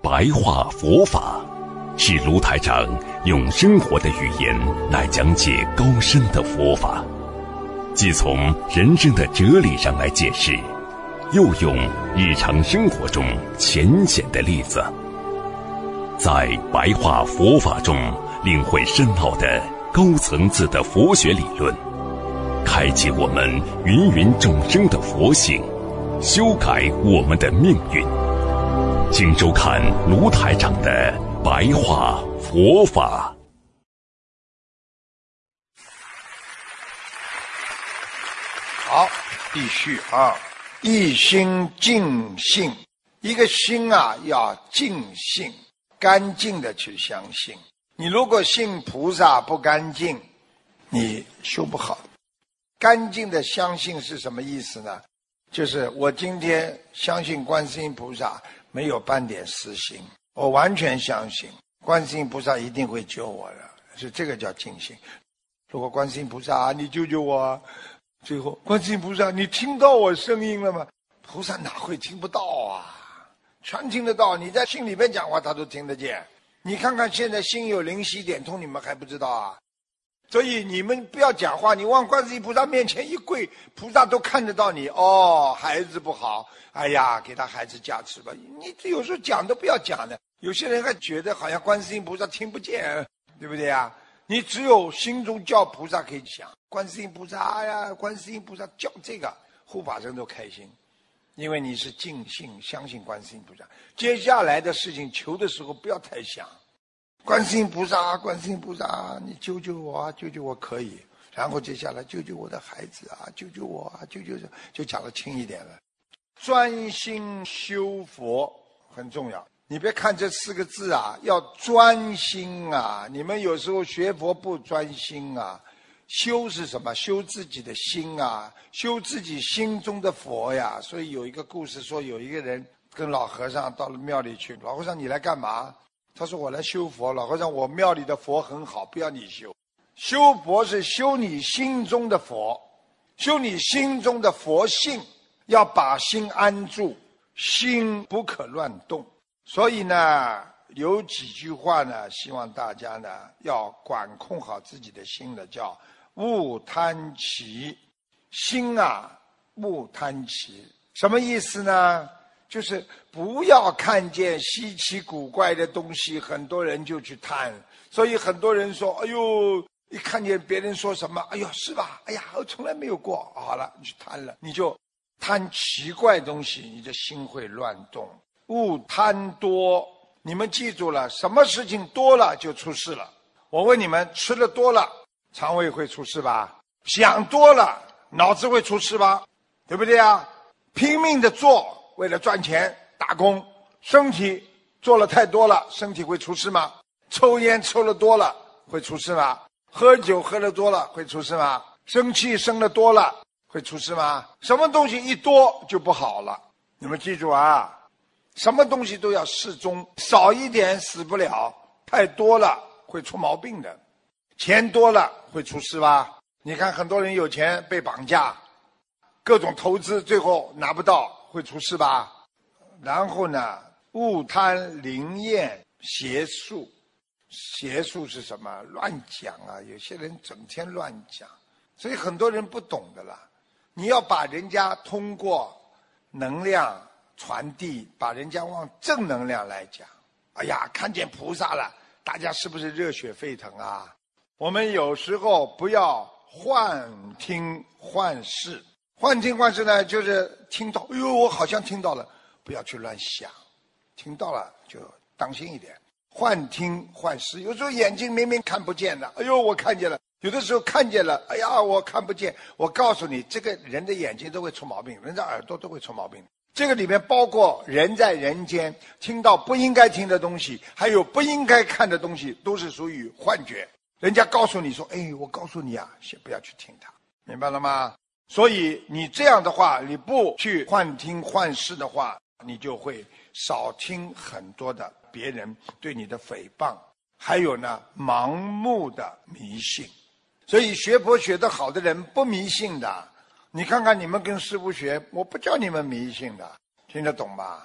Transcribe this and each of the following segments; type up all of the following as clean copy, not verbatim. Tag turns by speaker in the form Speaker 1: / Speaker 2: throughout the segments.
Speaker 1: 白话佛法，是卢台长用生活的语言来讲解高深的佛法，既从人生的哲理上来解释，又用日常生活中浅显的例子，在白话佛法中领会深奥的高层次的佛学理论，开启我们芸芸众生的佛性，修改我们的命运。请收看卢台长的白话佛法。
Speaker 2: 好，继续啊。一心净性，一个心啊要净性，干净的去相信。你如果信菩萨不干净，你修不好。干净的相信是什么意思呢？就是我今天相信观世音菩萨，没有半点私心，我完全相信观世音菩萨一定会救我的，是这个叫净信。如果观世音菩萨你救救我啊，最后观世音菩萨你听到我声音了吗？菩萨哪会听不到啊？全听得到，你在心里面讲话他都听得见。你看看现在心有灵犀点通，你们还不知道啊？所以你们不要讲话，你往观世音菩萨面前一跪，菩萨都看得到你。哦，孩子不好，哎呀，给他孩子加持吧。你有时候讲都不要讲的，有些人还觉得好像观世音菩萨听不见，对不对啊？你只有心中叫菩萨可以讲，观世音菩萨呀，观世音菩萨叫这个，护法神都开心，因为你是尽信相信观世音菩萨。接下来的事情求的时候不要太想。观世音菩萨，观世音菩萨，你救救我啊，救救我可以。然后接下来救救我的孩子啊，救救我啊，救救，就讲得轻一点了。专心修佛很重要，你别看这4个字啊，要专心啊。你们有时候学佛不专心啊。修是什么？修自己的心啊，修自己心中的佛呀。所以有一个故事说，有一个人跟老和尚到了庙里去，老和尚你来干嘛？他说我来修佛。老和尚，我庙里的佛很好，不要你修。修佛是修你心中的佛，修你心中的佛性，要把心安住，心不可乱动。所以呢，有几句话呢，希望大家呢要管控好自己的心的，叫勿贪奇。心啊，勿贪奇，什么意思呢？就是不要看见稀奇古怪的东西，很多人就去贪。所以很多人说，哎呦，一看见别人说什么，哎呦，是吧？哎呀，我从来没有过。好了，你去贪了，你就贪奇怪东西，你的心会乱动。勿贪多，你们记住了，什么事情多了就出事了。我问你们，吃的多了，肠胃会出事吧？想多了，脑子会出事吧？对不对啊？拼命的做，为了赚钱打工，身体做了太多了，身体会出事吗？抽烟抽了多了会出事吗？喝酒喝了多了会出事吗？生气生了多了会出事吗？什么东西一多就不好了，你们记住啊，什么东西都要适中，少一点死不了，太多了会出毛病的。钱多了会出事吧？你看很多人有钱被绑架，各种投资最后拿不到，会出事吧？然后呢，勿贪灵验邪术。邪术是什么？乱讲啊，有些人整天乱讲，所以很多人不懂的啦。你要把人家通过能量传递，把人家往正能量来讲。哎呀，看见菩萨了，大家是不是热血沸腾啊？我们有时候不要幻听幻视。幻听幻视呢，就是听到，哎呦，我好像听到了，不要去乱想，听到了就当心一点。幻听幻视，有时候眼睛明明看不见的，哎呦，我看见了；有的时候看见了，哎呀，我看不见。我告诉你，这个人的眼睛都会出毛病，人的耳朵都会出毛病。这个里面包括人在人间听到不应该听的东西，还有不应该看的东西，都是属于幻觉。人家告诉你说，哎，我告诉你啊，先不要去听它，明白了吗？所以你这样的话，你不去幻听幻视的话，你就会少听很多的别人对你的诽谤，还有呢，盲目的迷信。所以学佛学得好的人不迷信的。你看看你们跟师父学，我不叫你们迷信的，听得懂吧？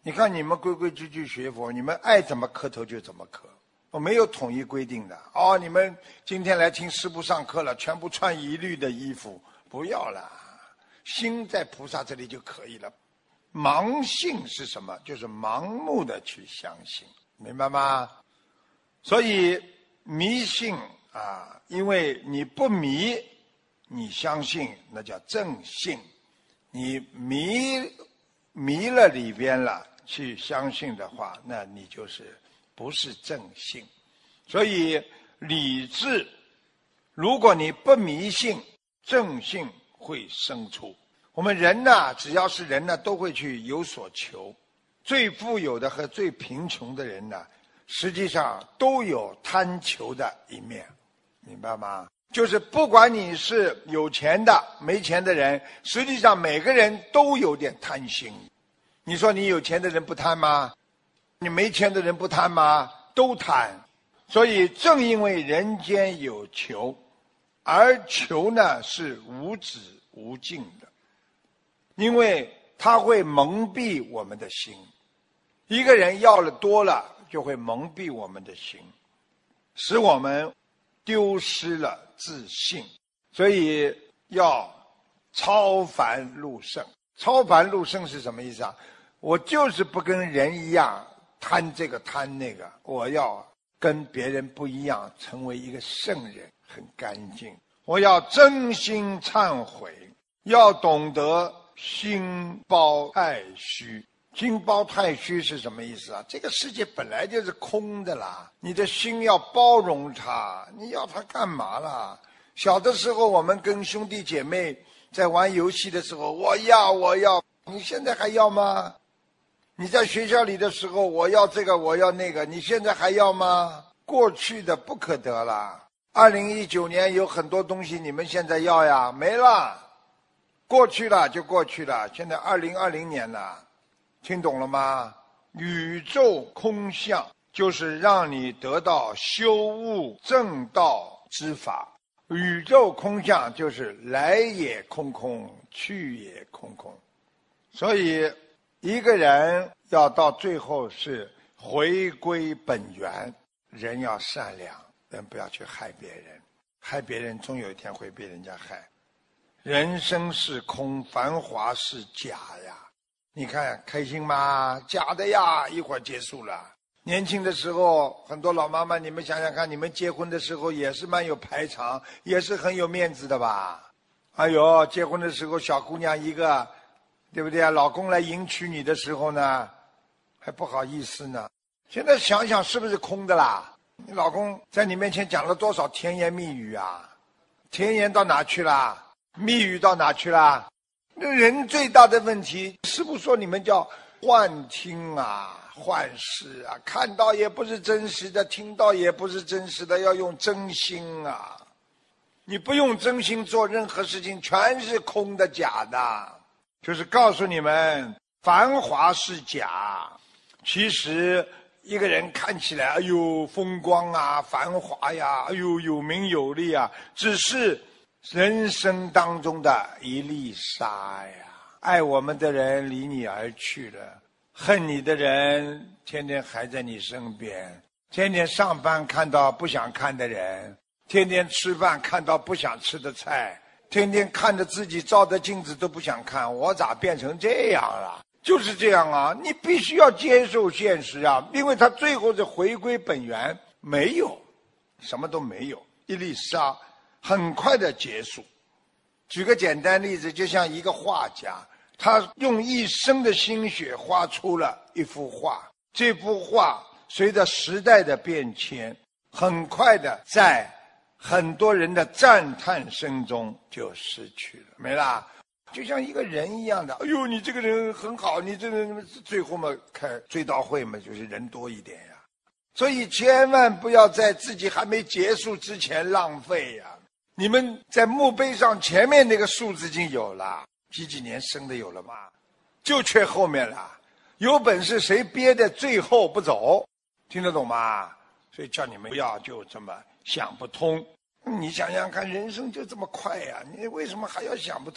Speaker 2: 你看你们规规矩矩学佛，你们爱怎么磕头就怎么磕，我没有统一规定的。哦，你们今天来听师父上课了，全部穿一律的衣服，不要了，心在菩萨这里就可以了。盲信是什么？就是盲目的去相信，明白吗？所以迷信啊，因为你不迷，你相信那叫正信，你迷了里边了，去相信的话，那你就是不是正信。所以理智，如果你不迷信，正信会生出。我们人呢，只要是人呢，都会去有所求。最富有的和最贫穷的人呢，实际上都有贪求的一面，明白吗？就是不管你是有钱的没钱的人，实际上每个人都有点贪心。你说你有钱的人不贪吗？你没钱的人不贪吗？都贪。所以正因为人间有求，而求呢是无止无尽的，因为它会蒙蔽我们的心。一个人要了多了，就会蒙蔽我们的心，使我们丢失了自信。所以要超凡入圣。超凡入圣是什么意思啊？我就是不跟人一样贪这个贪那个，我要跟别人不一样，成为一个圣人，很干净。我要真心忏悔，要懂得心包太虚。心包太虚是什么意思啊？这个世界本来就是空的啦，你的心要包容它，你要它干嘛啦？小的时候我们跟兄弟姐妹在玩游戏的时候，我要，你现在还要吗？你在学校里的时候，我要这个我要那个，你现在还要吗？过去的不可得了。2019年有很多东西你们现在要呀，没了，过去了就过去了，现在2020年了。听懂了吗？宇宙空相就是让你得到修悟正道之法。宇宙空相就是来也空空，去也空空。所以一个人要到最后是回归本源，人要善良，人不要去害别人，害别人终有一天会被人家害。人生是空，繁华是假呀。你看开心吗？假的呀，一会儿结束了。年轻的时候，很多老妈妈，你们想想看，你们结婚的时候也是蛮有排场，也是很有面子的吧？哎呦，结婚的时候小姑娘一个，对不对啊？老公来迎娶你的时候呢，还不好意思呢。现在想想是不是空的啦？你老公在你面前讲了多少甜言蜜语啊？甜言到哪去了？蜜语到哪去了？那人最大的问题，师父说你们叫幻听啊，幻视啊，看到也不是真实的，听到也不是真实的，要用真心啊。你不用真心做任何事情，全是空的假的。就是告诉你们，繁华是假，其实一个人看起来哎呦风光啊，繁华呀，哎呦有名有利啊，只是人生当中的一粒沙呀。爱我们的人离你而去了，恨你的人天天还在你身边，天天上班看到不想看的人，天天吃饭看到不想吃的菜，天天看着自己照的镜子都不想看，我咋变成这样了？就是这样啊，你必须要接受现实啊，因为他最后是回归本源，没有，什么都没有，一粒沙很快的结束。举个简单例子，就像一个画家，他用一生的心血画出了一幅画，这幅画随着时代的变迁，很快的在很多人的赞叹声中就失去了，没啦。就像一个人一样的，哎呦，你这个人很好，你这个人最后嘛开追悼会嘛，就是人多一点呀。所以千万不要在自己还没结束之前浪费呀。你们在墓碑上前面那个数字已经有了，几年生的有了吗？就缺后面了。有本事谁憋在最后不走，听得懂吗？所以叫你们不要就这么想不通。你想想看，人生就这么快呀，你为什么还要想不通啊？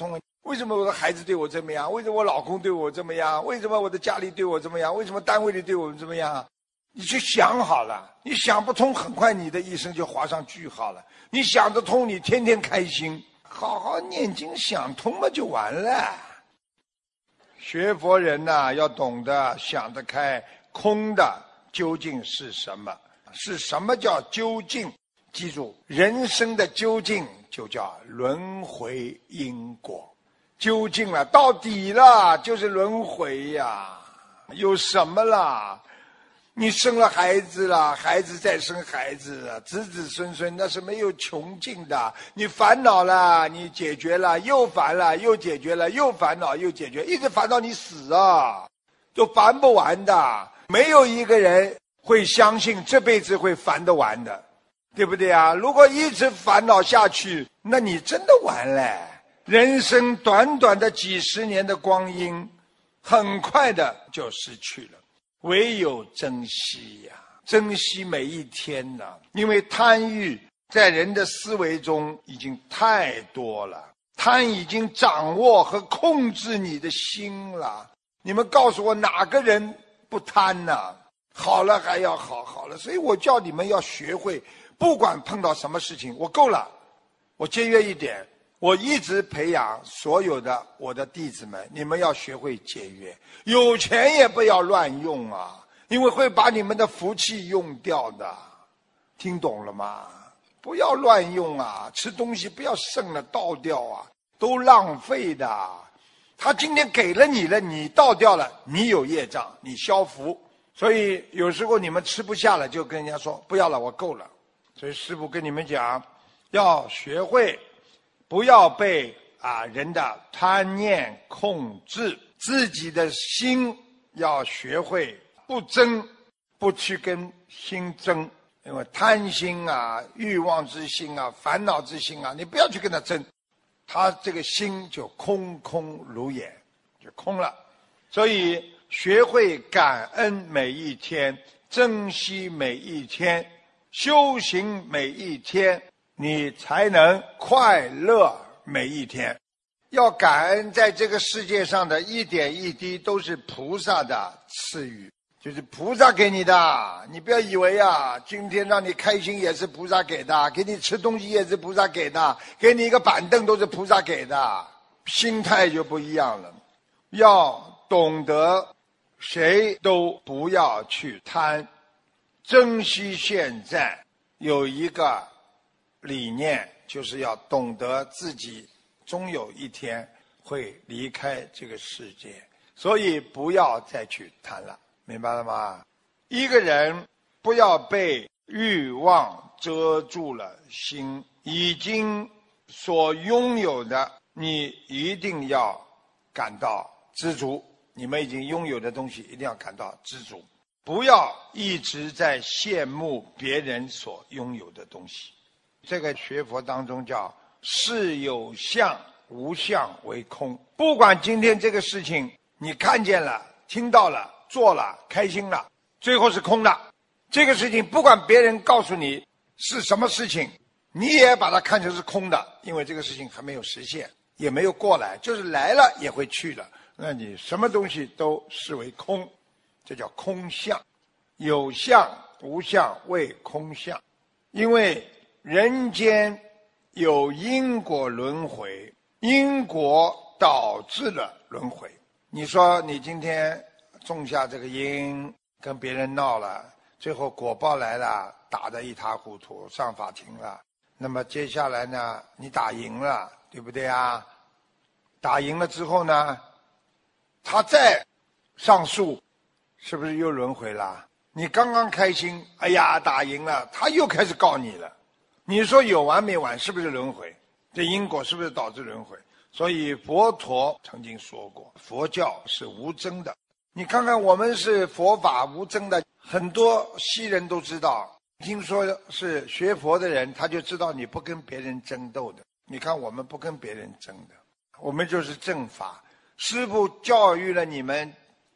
Speaker 2: 为什么我的孩子对我这么样？为什么我老公对我这么样？为什么我的家里对我这么样？为什么单位里对我这么样？你去想好了，你想不通，很快你的一生就画上句号了。你想得通，你天天开心，好好念经想通了就完了。学佛人呐，要懂得想得开，空的究竟是什么？是什么叫究竟？记住，人生的究竟就叫轮回因果。究竟了，到底了，就是轮回呀。有什么啦？你生了孩子了，孩子再生孩子，子子孙孙，那是没有穷尽的。你烦恼了，你解决了，又烦了，又解决了，又烦恼，又解决，一直烦到你死啊，就烦不完的。没有一个人会相信这辈子会烦得完的，对不对啊？如果一直烦恼下去，那你真的完了。人生短短的几十年的光阴，很快的就失去了。唯有珍惜呀，珍惜每一天呐！因为贪欲在人的思维中已经太多了，贪已经掌握和控制你的心了。你们告诉我哪个人不贪呢？好了还要好，好了，所以我叫你们要学会，不管碰到什么事情，我够了，我节约一点。我一直培养所有的我的弟子们，你们要学会节约，有钱也不要乱用啊，因为会把你们的福气用掉的，听懂了吗？不要乱用啊，吃东西不要剩了倒掉啊，都浪费的。他今天给了你了，你倒掉了，你有业障，你消福。所以有时候你们吃不下了，就跟人家说不要了，我够了。所以师父跟你们讲，要学会不要被人的贪念控制，自己的心要学会不争，不去跟心争。因为贪心啊、欲望之心啊、烦恼之心啊，你不要去跟他争，他这个心就空空如也，就空了。所以学会感恩每一天，珍惜每一天，修行每一天，你才能快乐每一天。要感恩在这个世界上的一点一滴都是菩萨的赐予，就是菩萨给你的。你不要以为今天让你开心也是菩萨给的，给你吃东西也是菩萨给的，给你一个板凳都是菩萨给的，心态就不一样了。要懂得谁都不要去贪，珍惜现在。有一个理念，就是要懂得自己终有一天会离开这个世界，所以不要再去贪了，明白了吗？一个人不要被欲望遮住了心，已经所拥有的，你一定要感到知足。你们已经拥有的东西一定要感到知足，不要一直在羡慕别人所拥有的东西。这个学佛当中叫事有相无相为空。不管今天这个事情你看见了、听到了、做了、开心了，最后是空的。这个事情不管别人告诉你是什么事情，你也把它看成是空的，因为这个事情还没有实现，也没有过来，就是来了也会去了，那你什么东西都视为空，这叫空相。有相无相谓空相。因为人间有因果轮回，因果导致了轮回。你说你今天种下这个因，跟别人闹了，最后果报来了，打得一塌糊涂，上法庭了，那么接下来呢，你打赢了，对不对啊？打赢了之后呢，他再上诉，是不是又轮回了？你刚刚开心，哎呀打赢了，他又开始告你了，你说有完没完？是不是轮回？这因果是不是导致轮回？所以佛陀曾经说过，佛教是无争的。你看看我们是佛法无争的，很多西人都知道，听说是学佛的人，他就知道你不跟别人争斗的。你看我们不跟别人争的，我们就是正法。师父教育了你们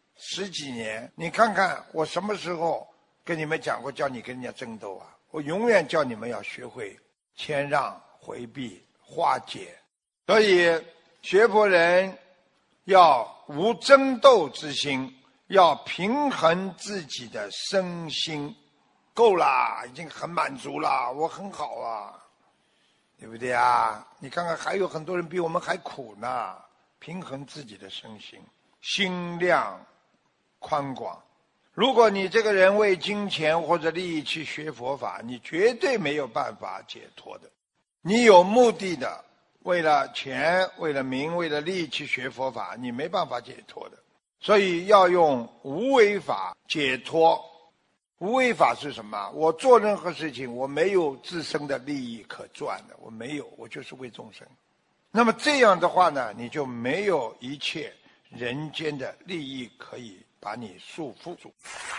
Speaker 2: 10几年，你看看我什么时候跟你们讲过叫你跟人家争斗啊？我永远叫你们要学会谦让、回避、化解。所以学佛人要无争斗之心，要平衡自己的身心。够啦，已经很满足了，我很好啊，对不对啊？你看看还有很多人比我们还苦呢。平衡自己的身心，心量宽广。如果你这个人为金钱或者利益去学佛法，你绝对没有办法解脱的。你有目的的，为了钱、为了名、为了利去学佛法，你没办法解脱的。所以要用无为法解脱。无为法是什么？我做任何事情，我没有自身的利益可赚的，我没有，我就是为众生。那么这样的话呢，你就没有一切人间的利益可以把你束缚住。